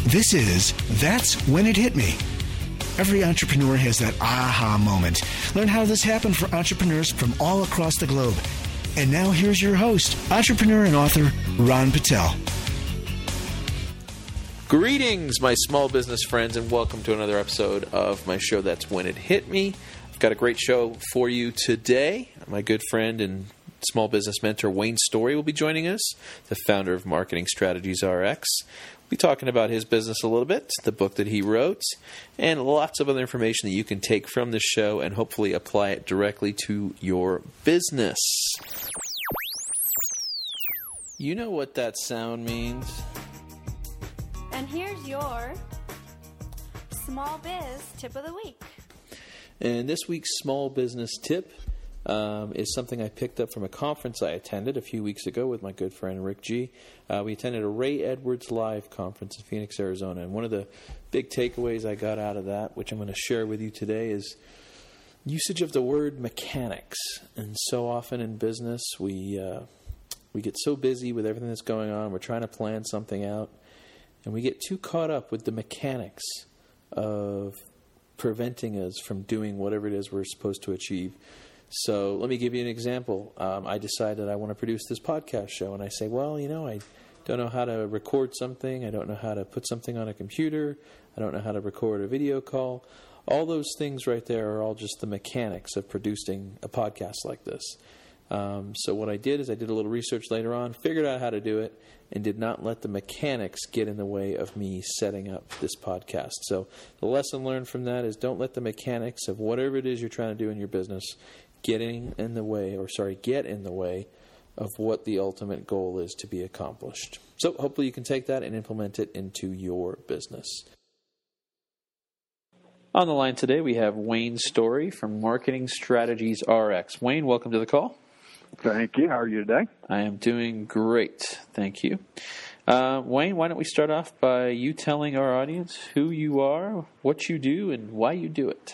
This is That's When It Hit Me. Every entrepreneur has that aha moment. Learn how this happened for entrepreneurs from all across the globe. And now here's your host, entrepreneur and author, Ron Patel. Greetings, my small business friends, and welcome to another episode of my show, That's When It Hit Me. I've got a great show for you today. My good friend and small business mentor, Wayne Storey, will be joining us, the founder of Marketing Strategies RX. We'll be talking about his business a little bit, the book that he wrote, and lots of other information that you can take from this show and hopefully apply it directly to your business. You know what that sound means? And here's your Small Biz Tip of the Week. And this week's small business tip is something I picked up from a conference I attended a few weeks ago with my good friend Rick G. We attended a Ray Edwards Live conference in Phoenix, Arizona. And one of the big takeaways I got out of that, which I'm going to share with you today, is usage of the word mechanics. And so often in business, we get so busy with everything that's going on. We're trying to plan something out. And we get too caught up with the mechanics of preventing us from doing whatever it is we're supposed to achieve. So let me give you an example. I decided I want to produce this podcast show, and I say, well, I don't know how to record something. I don't know how to put something on a computer. I don't know how to record a video call. All those things right there are all just the mechanics of producing a podcast like this. So what I did is I did a little research later on, figured out how to do it, and did not let the mechanics get in the way of me setting up this podcast. So the lesson learned from that is don't let the mechanics of whatever it is you're trying to do in your business get in the way of what the ultimate goal is to be accomplished. So hopefully you can take that and implement it into your business. On the line today, we have Wayne Storey from Marketing Strategies RX. Wayne, welcome to the call. Thank you. How are you today? I am doing great. Thank you. Wayne, why don't we start off by you telling our audience who you are, what you do, and why you do it?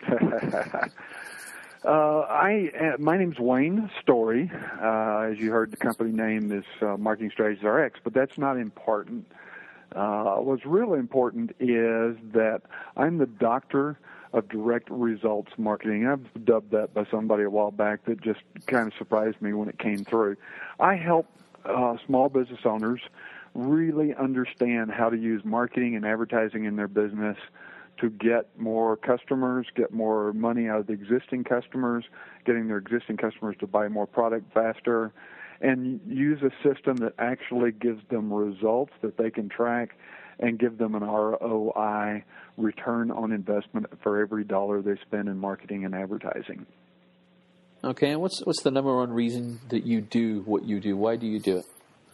My name's Wayne Storey. As you heard, the company name is Marketing Strategies RX, but that's not important. What's really important is that I'm the doctor of direct results marketing. I've dubbed that by somebody a while back that just kind of surprised me when it came through. I help small business owners really understand how to use marketing and advertising in their business to get more customers, get more money out of the existing customers, getting their existing customers to buy more product faster, and use a system that actually gives them results that they can track and give them an ROI, return on investment, for every dollar they spend in marketing and advertising. Okay, and what's the number one reason that you do what you do? Why do you do it?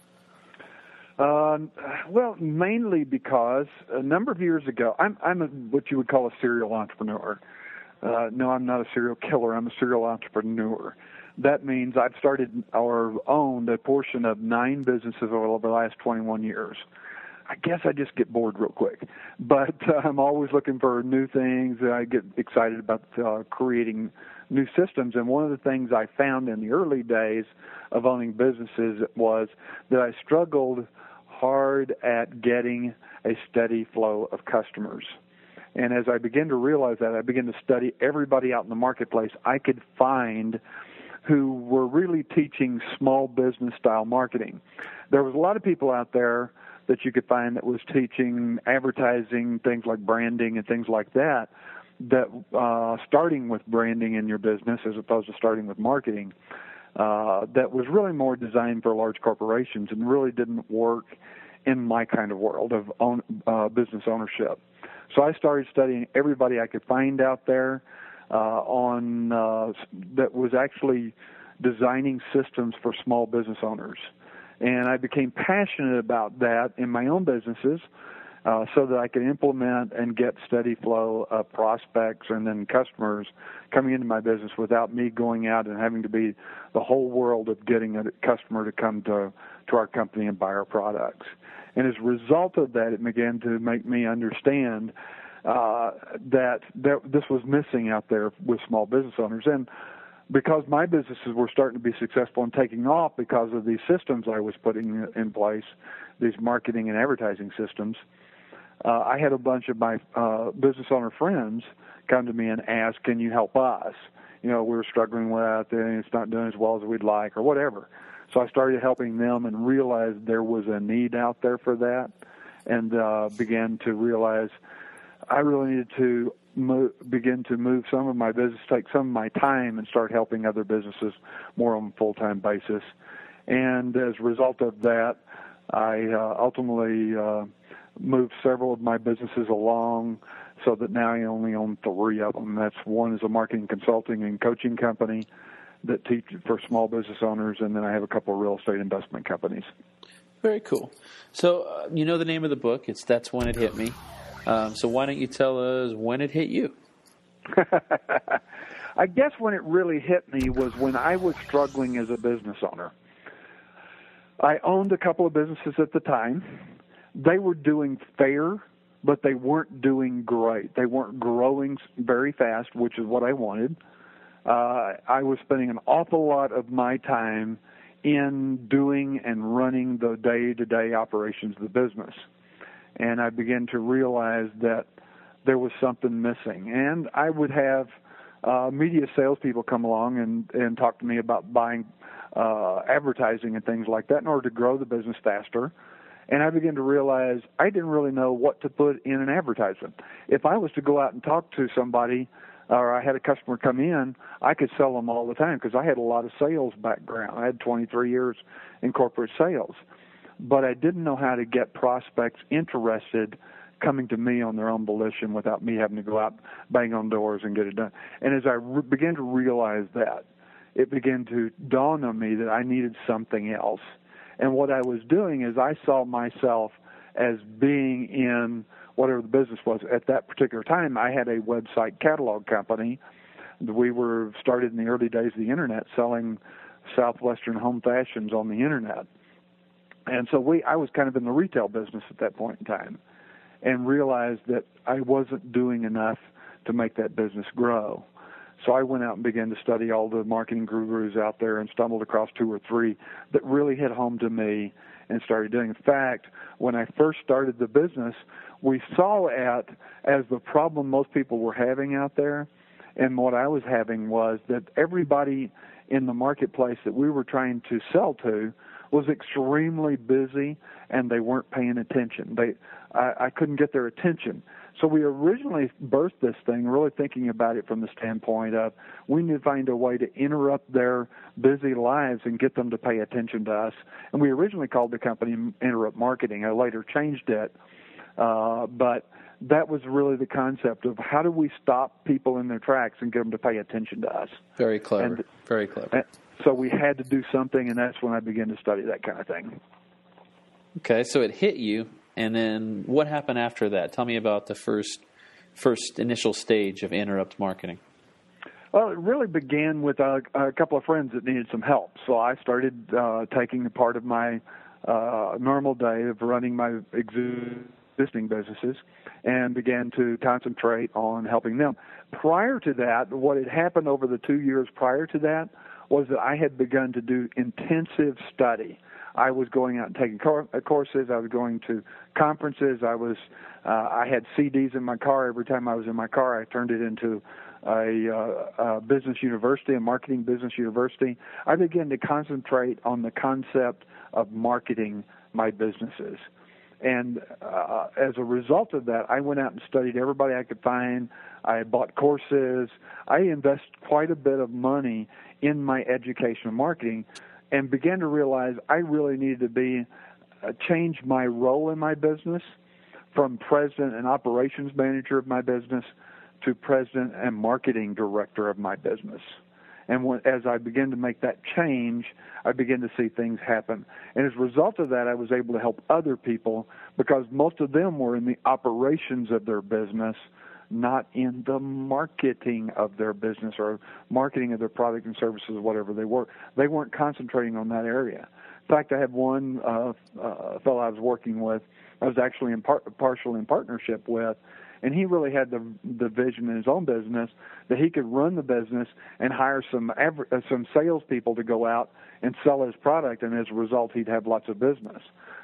Well, mainly because a number of years ago, I'm what you would call a serial entrepreneur. No, I'm not a serial killer. I'm a serial entrepreneur. That means I've started or owned a portion of 9 businesses over the last 21 years. I guess I just get bored real quick, but I'm always looking for new things. I get excited about creating new systems. And one of the things I found in the early days of owning businesses was that I struggled hard at getting a steady flow of customers. And as I began to realize that, I began to study everybody out in the marketplace I could find who were really teaching small business style marketing. There was a lot of people out there that you could find that was teaching advertising, things like branding and things like that, starting with branding in your business as opposed to starting with marketing, that was really more designed for large corporations and really didn't work in my kind of world of business ownership. So I started studying everybody I could find out there that was actually designing systems for small business owners. And I became passionate about that in my own businesses so that I could implement and get steady flow of prospects and then customers coming into my business without me going out and having to be the whole world of getting a customer to come to our company and buy our products. And as a result of that, it began to make me understand that this was missing out there with small business owners. And because my businesses were starting to be successful and taking off because of these systems I was putting in place, these marketing and advertising systems, I had a bunch of my business owner friends come to me and ask, can you help us? We were struggling with it, and it's not doing as well as we'd like or whatever. So I started helping them and realized there was a need out there for that, and began to realize I really needed to begin to move some of my business, take some of my time, and start helping other businesses more on a full-time basis. And as a result of that, I ultimately moved several of my businesses along so that now I only own 3 of them. That's one is a marketing consulting and coaching company that teach for small business owners, and then I have a couple of real estate investment companies. Very cool. So you know the name of the book. It's That's When It Hit Me. So why don't you tell us when it hit you? I guess when it really hit me was when I was struggling as a business owner. I owned a couple of businesses at the time. They were doing fair, but they weren't doing great. They weren't growing very fast, which is what I wanted. I was spending an awful lot of my time in doing and running the day-to-day operations of the business. And I began to realize that there was something missing. And I would have media salespeople come along and talk to me about buying advertising and things like that in order to grow the business faster. And I began to realize I didn't really know what to put in an advertisement. If I was to go out and talk to somebody, or I had a customer come in, I could sell them all the time because I had a lot of sales background. I had 23 years in corporate sales. But I didn't know how to get prospects interested coming to me on their own volition without me having to go out, bang on doors, and get it done. And as I began to realize that, it began to dawn on me that I needed something else. And what I was doing is I saw myself as being in whatever the business was. At that particular time, I had a website catalog company. We were started in the early days of the Internet selling Southwestern home fashions on the Internet. And so I was kind of in the retail business at that point in time and realized that I wasn't doing enough to make that business grow. So I went out and began to study all the marketing gurus out there and stumbled across 2 or 3 that really hit home to me and started doing. In fact, when I first started the business, we saw it as the problem most people were having out there. And what I was having was that everybody in the marketplace that we were trying to sell to was extremely busy, and they weren't paying attention. I couldn't get their attention. So we originally birthed this thing really thinking about it from the standpoint of we need to find a way to interrupt their busy lives and get them to pay attention to us. And we originally called the company Interrupt Marketing. I later changed it, but that was really the concept of how do we stop people in their tracks and get them to pay attention to us. Very clever. Very clever. So we had to do something, and that's when I began to study that kind of thing. Okay, so it hit you, and then what happened after that? Tell me about the first initial stage of Interrupt Marketing. Well, it really began with a couple of friends that needed some help. So I started taking a part of my normal day of running my existing businesses and began to concentrate on helping them. Prior to that, what had happened over the 2 years prior to that was that I had begun to do intensive study. I was going out and taking courses. I was going to conferences. I had CDs in my car. Every time I was in my car, I turned it into a business university, a marketing business university. I began to concentrate on the concept of marketing my businesses. And as a result of that, I went out and studied everybody I could find. I bought courses. I invested quite a bit of money in my education and marketing and began to realize I really needed to change my role in my business from president and operations manager of my business to president and marketing director of my business. And as I began to make that change, I began to see things happen. And as a result of that, I was able to help other people because most of them were in the operations of their business, not in the marketing of their business or marketing of their product and services, whatever they were. They weren't concentrating on that area. In fact, I had one fellow I was working with, I was actually partially in partnership with, and he really had the vision in his own business that he could run the business and hire some salespeople to go out and sell his product, and as a result, he'd have lots of business.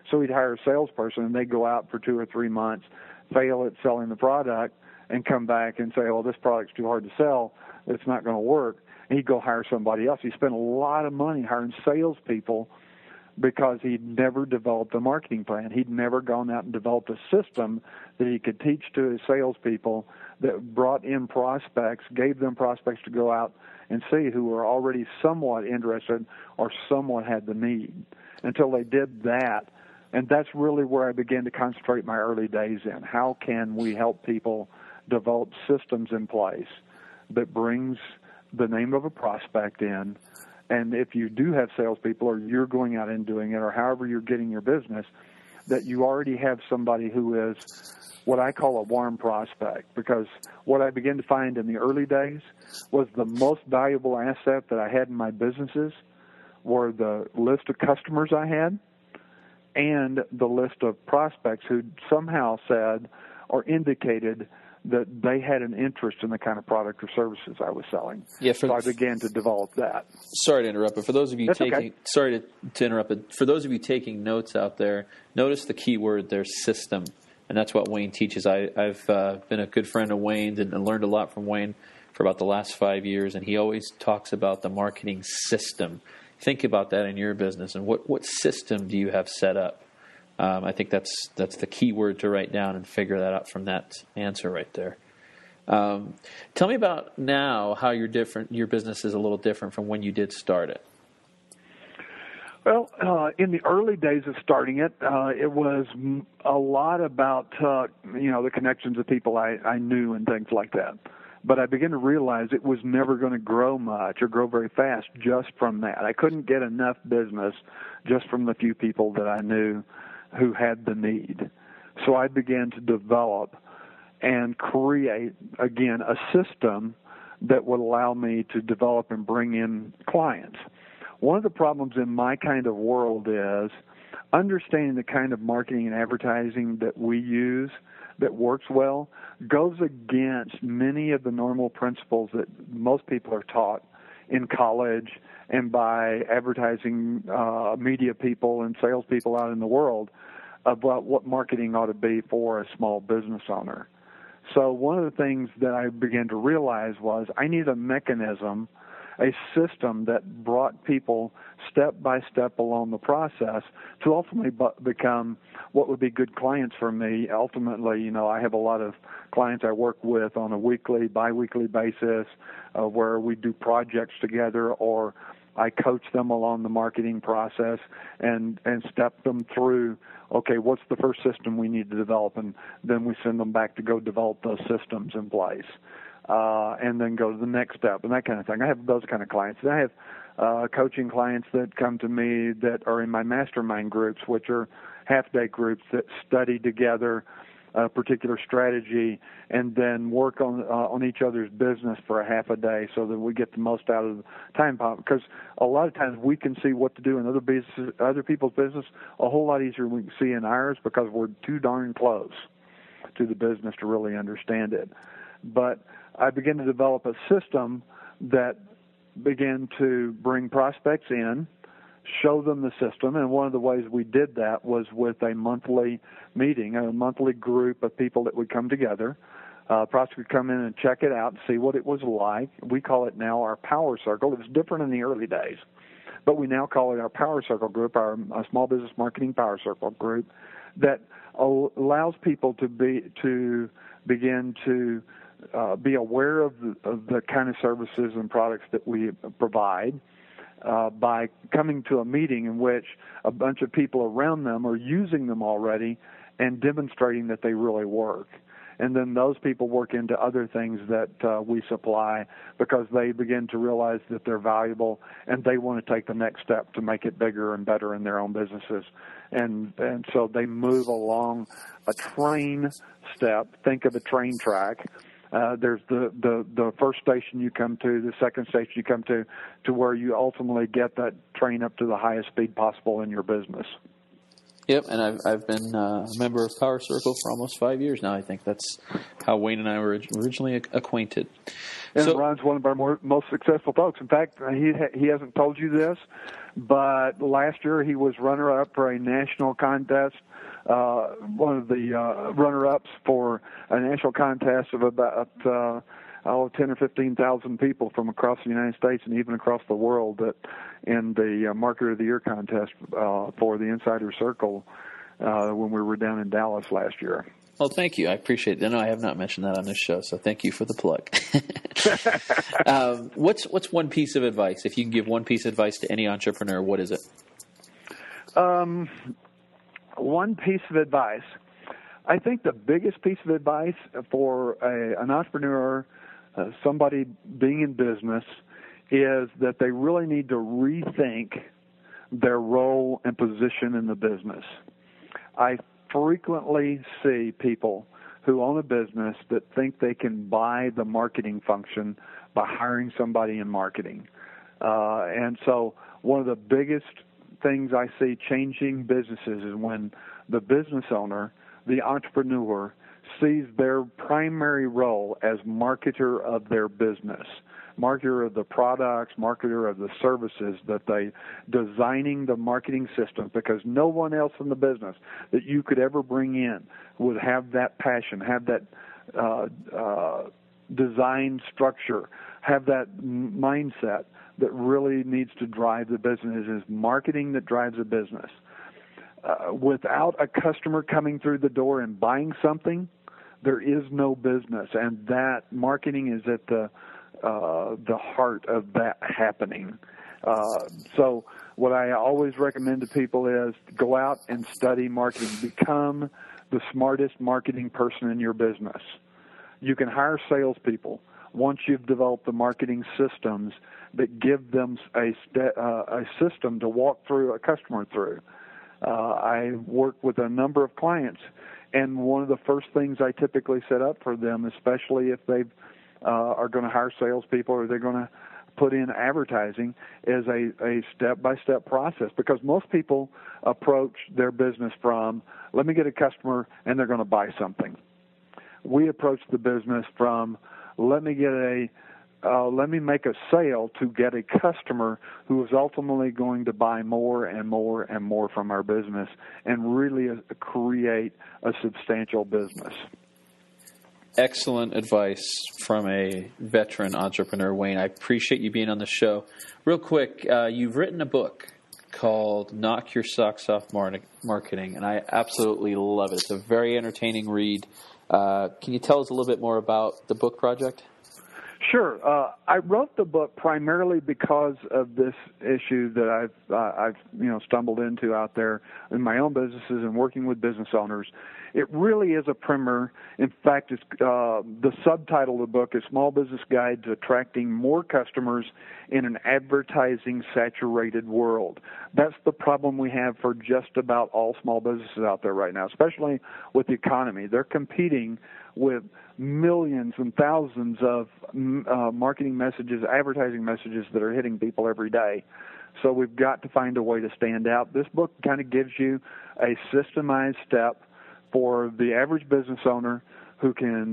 So he'd hire a salesperson, and they'd go out for 2 or 3 months, fail at selling the product, and come back and say, well, this product's too hard to sell. It's not going to work. And he'd go hire somebody else. He spent a lot of money hiring salespeople because he'd never developed a marketing plan. He'd never gone out and developed a system that he could teach to his salespeople that brought in prospects, gave them prospects to go out and see who were already somewhat interested or somewhat had the need. Until they did that, and that's really where I began to concentrate my early days in. How can we help people develop systems in place that brings the name of a prospect in? And if you do have salespeople, or you're going out and doing it, or however you're getting your business, that you already have somebody who is what I call a warm prospect. Because what I began to find in the early days was the most valuable asset that I had in my businesses were the list of customers I had and the list of prospects who somehow said or indicated that they had an interest in the kind of product or services I was selling. Yeah, so I began to develop that. Sorry to interrupt, but for those of you Sorry to interrupt, but for those of you taking notes out there, notice the key word there, system, and that's what Wayne teaches. I've been a good friend of Wayne's and learned a lot from Wayne for about the last 5 years, and he always talks about the marketing system. Think about that in your business, and what system do you have set up? I think that's the key word to write down and figure that out from that answer right there. Tell me about now how your business is a little different from when you did start it. Well, in the early days of starting it, it was a lot about the connections of people I knew and things like that. But I began to realize it was never going to grow much or grow very fast just from that. I couldn't get enough business just from the few people that I knew who had the need. So I began to develop and create, again, a system that would allow me to develop and bring in clients. One of the problems in my kind of world is understanding the kind of marketing and advertising that we use that works well goes against many of the normal principles that most people are taught in college and by advertising media people and salespeople out in the world about what marketing ought to be for a small business owner. So one of the things that I began to realize was I need a mechanism, a system that brought people step by step along the process to ultimately become what would be good clients for me. Ultimately, I have a lot of clients I work with on a weekly, biweekly basis where we do projects together, or I coach them along the marketing process and step them through, okay, what's the first system we need to develop? And then we send them back to go develop those systems in place. And then go to the next step and that kind of thing. I have those kind of clients. And I have coaching clients that come to me that are in my mastermind groups, which are half-day groups that study together a particular strategy and then work on each other's business for a half a day so that we get the most out of the time. Because a lot of times we can see what to do in other people's business a whole lot easier than we can see in ours because we're too darn close to the business to really understand it. But I began to develop a system that began to bring prospects in, show them the system, and one of the ways we did that was with a monthly meeting, a monthly group of people that would come together. Prospects would come in and check it out and see what it was like. We call it now our Power Circle. It was different in the early days, but we now call it our Power Circle group, our Small Business Marketing Power Circle group, that allows people to begin to be aware of the kind of services and products that we provide by coming to a meeting in which a bunch of people around them are using them already and demonstrating that they really work. And then those people work into other things that we supply because they begin to realize that they're valuable and they want to take the next step to make it bigger and better in their own businesses. And so they move along a train step. Think of a train track. There's the first station you come to, the second station you come to where you ultimately get that train up to the highest speed possible in your business. Yep, and I've been a member of Power Circle for almost 5 years now. I think that's how Wayne and I were originally acquainted. And Ron's one of our most successful folks. In fact, he hasn't told you this, but last year he was runner-up for a national contest, one of the runner-ups for a national contest of about 10 or 15,000 people from across the United States and even across the world in the Marketer of the Year contest for the Insider Circle when we were down in Dallas last year. Well, thank you. I appreciate it. No, I have not mentioned that on this show, so thank you for the plug. What's one piece of advice? If you can give one piece of advice to any entrepreneur, what is it? One piece of advice. I think the biggest piece of advice for an entrepreneur, somebody being in business, is that they really need to rethink their role and position in the business. I frequently see people who own a business that think they can buy the marketing function by hiring somebody in marketing. And so one of the biggest things I see changing businesses is when the business owner, the entrepreneur, sees their primary role as marketer of their business, marketer of the products, marketer of the services, that they designing the marketing system, because no one else in the business that you could ever bring in would have that passion, have that design structure, have that mindset that really needs to drive the business. It is marketing that drives a business. Without a customer coming through the door and buying something, there is no business, and that marketing is at the heart of that happening. So what I always recommend to people is go out and study marketing. Become the smartest marketing person in your business. You can hire salespeople once you've developed the marketing systems that give them a system to walk through a customer through. I work with a number of clients, and one of the first things I typically set up for them, especially if they are going to hire salespeople or they're going to put in advertising, is a step-by-step process, because most people approach their business from, let me get a customer and they're going to buy something. We approach the business from, let me make a sale to get a customer who is ultimately going to buy more and more and more from our business and really create a substantial business. Excellent advice from a veteran entrepreneur, Wayne. I appreciate you being on the show. Real quick, you've written a book called Knock Your Socks Off Marketing, and I absolutely love it. It's a very entertaining read. Can you tell us a little bit more about the book project? Sure. I wrote the book primarily because of this issue that I've stumbled into out there in my own businesses and working with business owners. It really is a primer. In fact, it's the subtitle of the book is Small Business Guide to Attracting More Customers in an Advertising-Saturated World. That's the problem we have for just about all small businesses out there right now, especially with the economy. They're competing with millions and thousands of marketing messages, advertising messages that are hitting people every day. So we've got to find a way to stand out. This book kind of gives you a systemized step for the average business owner who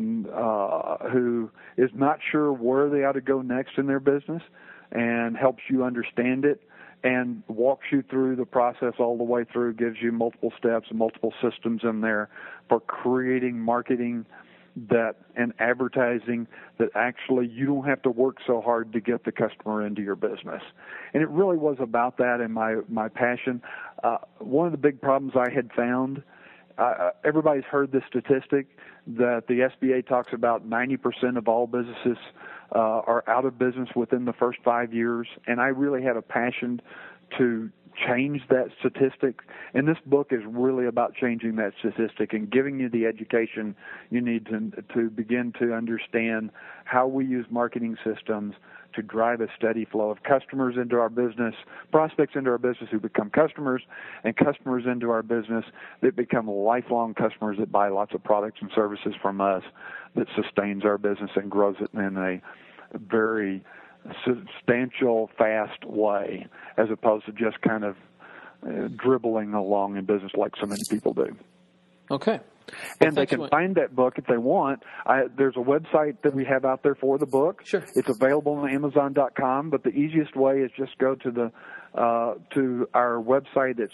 is not sure where they ought to go next in their business, and helps you understand it and walks you through the process all the way through, gives you multiple steps and multiple systems in there for creating marketing and advertising that actually you don't have to work so hard to get the customer into your business. And it really was about that and my passion. One of the big problems I had found, everybody's heard this statistic that the SBA talks about 90% of all businesses are out of business within the first 5 years, and I really had a passion to change that statistic, and this book is really about changing that statistic and giving you the education you need to begin to understand how we use marketing systems to drive a steady flow of customers into our business, prospects into our business who become customers, and customers into our business that become lifelong customers that buy lots of products and services from us, that sustains our business and grows it in a very substantial, fast way, as opposed to just kind of dribbling along in business like so many people do. Okay. And they can find that book if they want. There's a website that we have out there for the book. Sure. It's available on Amazon.com, but the easiest way is just go to to our website. It's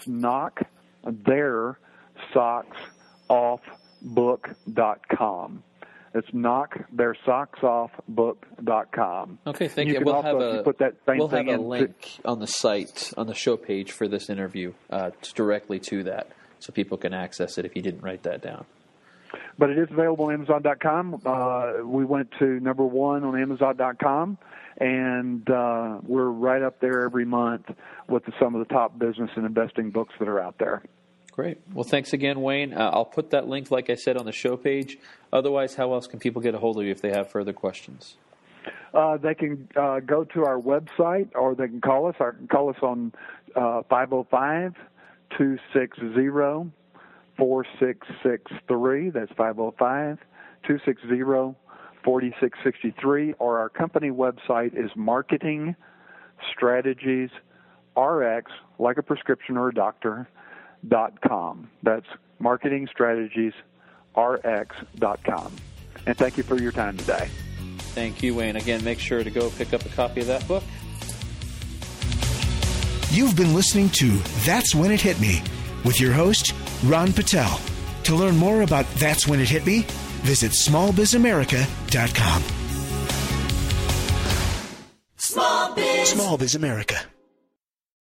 knocktheirsocksoffbook.com. It's knocktheirsocksoffbook.com. Okay, thank you. We'll have a link on the site, on the show page for this interview, directly to that, so people can access it if you didn't write that down. But it is available on Amazon.com. We went to number 1 on Amazon.com, and we're right up there every month with some of the top business and investing books that are out there. Great. Well, thanks again, Wayne. I'll put that link, like I said, on the show page. Otherwise, how else can people get a hold of you if they have further questions? They can go to our website, or they can call us. Call us on 505-260-4663. That's 505-260-4663. Or our company website is Marketing Strategies RX, like a prescription or a doctor, .com. That's marketingstrategiesrx.com. And thank you for your time today. Thank you, Wayne. Again, make sure to go pick up a copy of that book. You've been listening to That's When It Hit Me with your host, Ron Patel. To learn more about That's When It Hit Me, visit smallbizamerica.com. Small Biz America.